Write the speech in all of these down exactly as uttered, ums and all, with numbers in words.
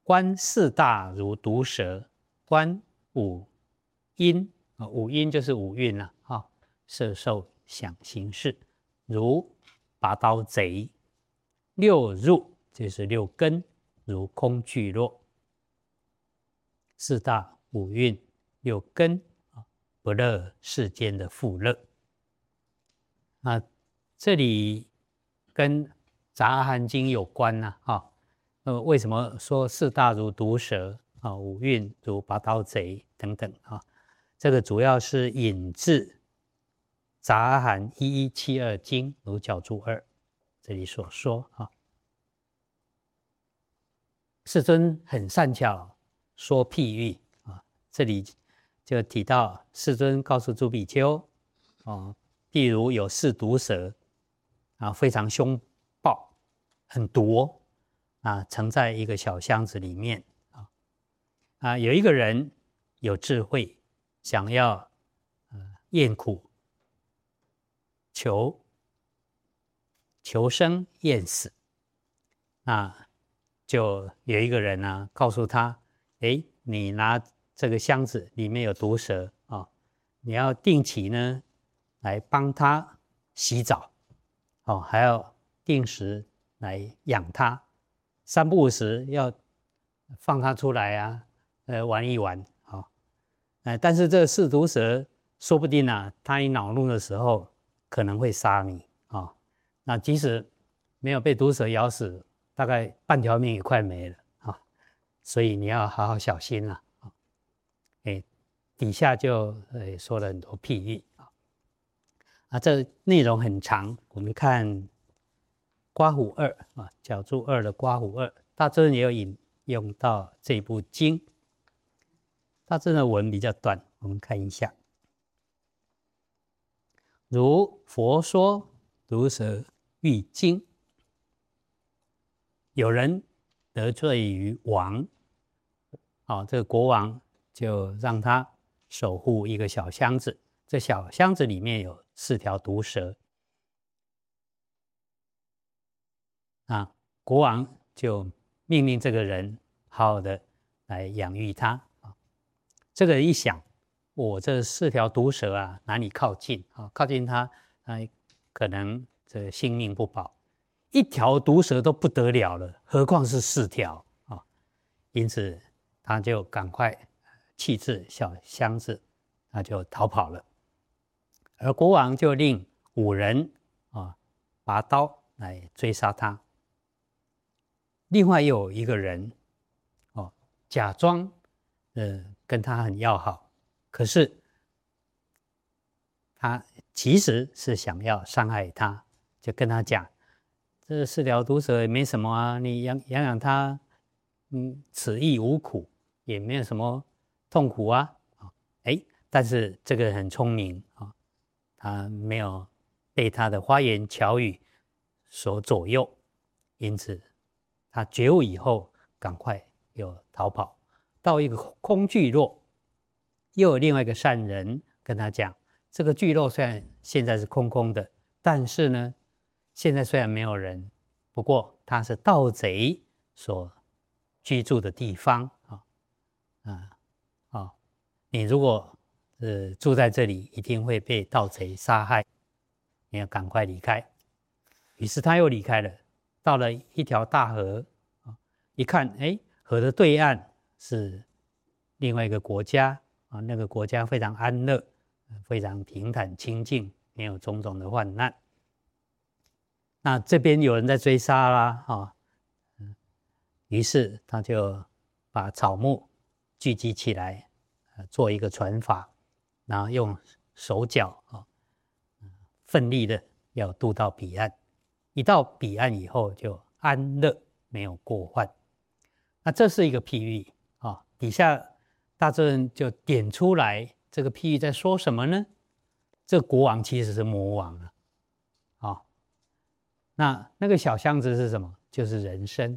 观四大如毒蛇，观五阴，五阴就是五蕴了啊，色受想行识，如拔刀贼。六入就是六根，如空聚落。四大五蕴六根，不乐世间的富乐。那这里跟杂阿含经有关呐、啊，啊，呃，为什么说四大如毒蛇啊，五蕴如拔刀贼等等啊？这个主要是引自杂阿含一一七二经如角注二这里所说啊。世尊很善巧说譬喻啊，这里就提到世尊告诉诸比丘啊，譬如有四毒蛇啊，非常凶暴，很毒啊，藏在一个小箱子里面啊啊，有一个人有智慧，想要呃厌苦、求求生、厌死，那就有一个人呢、啊、告诉他，哎，你拿这个箱子里面有毒蛇啊、哦，你要定期呢来帮他洗澡，哦，还要定时来养它，三不五时要放它出来啊，呃，玩一玩啊、哦，呃，但是这个四毒蛇说不定啊，它一恼怒的时候可能会杀你啊、哦，那即使没有被毒蛇咬死，大概半条命也快没了啊，所以你要好好小心了啊。哎，底下就呃说了很多譬喻啊，啊，这内容很长，我们看刮胡二啊，角注二的刮胡二，大智也有引用到这部经。大智的文比较短，我们看一下。如佛说毒蛇喻经。有人得罪于王，哦，这个国王就让他守护一个小箱子，这小箱子里面有四条毒蛇，啊，国王就命令这个人好好的来养育它。啊，这个人一想，我这四条毒蛇啊，哪里靠近啊？靠近它，啊，可能这性命不保。一条毒蛇都不得了了，何况是四条啊！因此，他就赶快弃置小箱子，他就逃跑了。而国王就令五人啊拔刀来追杀他。另外又有一个人哦，假装呃跟他很要好，可是他其实是想要伤害他，就跟他讲。这四条毒蛇也没什么啊，你养养养它，嗯，此亦无苦，也没有什么痛苦啊。哎，但是这个人很聪明啊，他没有被他的花言巧语所左右，因此他觉悟以后，赶快又逃跑到一个空聚落，又有另外一个善人跟他讲，这个聚落虽然现在是空空的，但是呢。现在虽然没有人，不过它是盗贼所居住的地方啊啊啊！你如果呃住在这里，一定会被盗贼杀害，你要赶快离开。于是他又离开了，到了一条大河啊，一看，哎，河的对岸是另外一个国家啊，那个国家非常安乐，非常平坦清净，没有种种的患难。那这边有人在追杀啦，啊，于是他就把草木聚集起来，呃，做一个船筏，然后用手脚啊，奋力的要渡到彼岸。一到彼岸以后，就安乐，没有过患。那这是一个譬喻啊，底下大智人就点出来，这个譬喻在说什么呢？这个国王其实是魔王啊。那那个小箱子是什么？就是人生。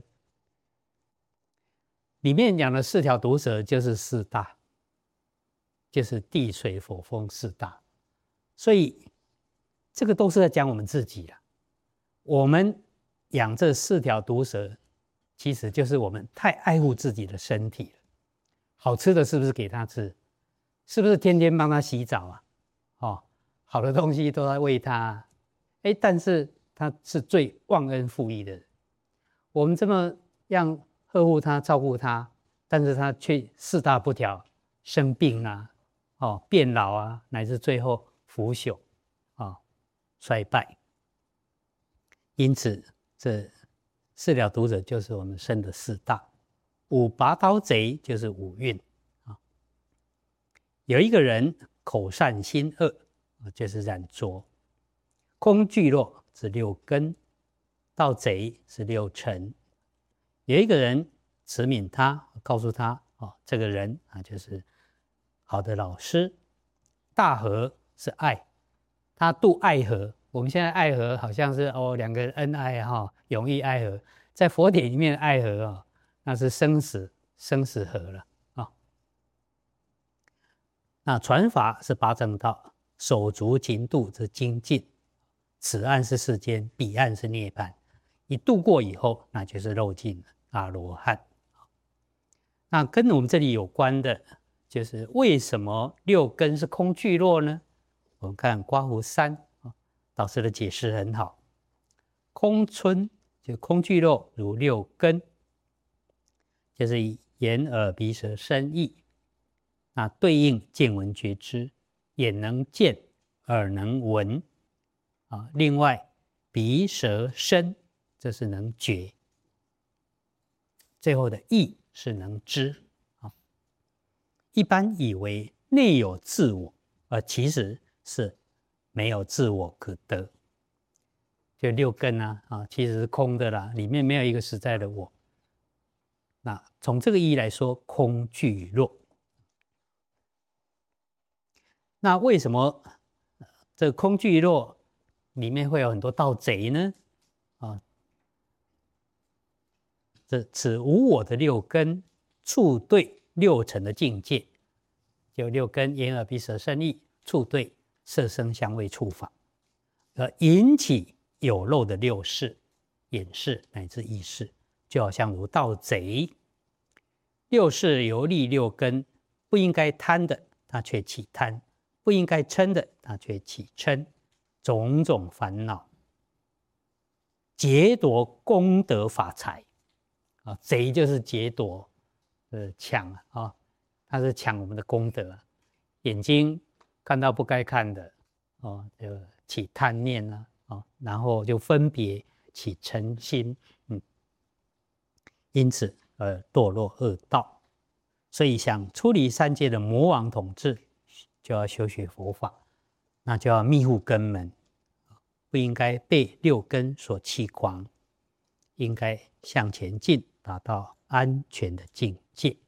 里面讲的四条毒蛇就是四大，就是地水火风四大。所以这个都是在讲我们自己啦。我们养这四条毒蛇， 其实就是我们太爱护自己的身体了。好吃的是不是给他吃？是不是天天帮他洗澡啊？哦，好的东西都在喂他。哎，但是他是最忘恩负义的人。我们这么样呵护他、照顾他，但是他却四大不调，生病啊，哦，变老啊，乃至最后腐朽啊，衰败。因此，这四了读者就是我们生的四大。五拔刀贼就是五蕴啊。有一个人口善心恶，就是染浊。空聚落是六根，盗贼是六尘。有一个人慈悯他，告诉他哦，这个人啊就是好的老师。大和是爱，他渡爱河。我们现在爱河好像是哦两个人恩爱哈、哦，永浴爱河。在佛典里面的爱河哦，那是生死生死河了啊、哦。那传法是八正道，手足勤度是精进。此岸是世间，彼岸是涅槃。你度过以后，那就是肉尽了阿罗汉。那跟我们这里有关的，就是为什么六根是空聚落呢？我们看刮胡三，导师的解释很好。空村就空聚落如六根，就是以眼耳鼻舌身意，那对应见闻觉知，眼能见，耳能闻。啊，另外鼻舌身这是能觉，最后的意是能知啊。一般以为内有自我，而其实是没有自我可得。就六根啊，啊，其实是空的啦，里面没有一个实在的我。那从这个意义来说，空聚落。那为什么这个空聚落里面会有很多盗贼呢？啊，这此无我的六根触对六尘的境界，就六根眼耳鼻舌身意触对色声香味触法，而引起有漏的六识、眼识乃至意识，就好像如盗贼。六识游历六根，不应该贪的，他却起贪；不应该嗔的，他却起嗔。种种烦恼，劫夺功德法财啊！贼就是劫夺，呃，抢啊！他是抢我们的功德。眼睛看到不该看的，哦，就起贪念啊，哦，然后就分别起嗔心，嗯，因此而堕落恶道。所以想出离三界的魔王统治，就要修学佛法，那就要密护根门。不应该被六根所欺诳，应该向前进，达到安全的境界。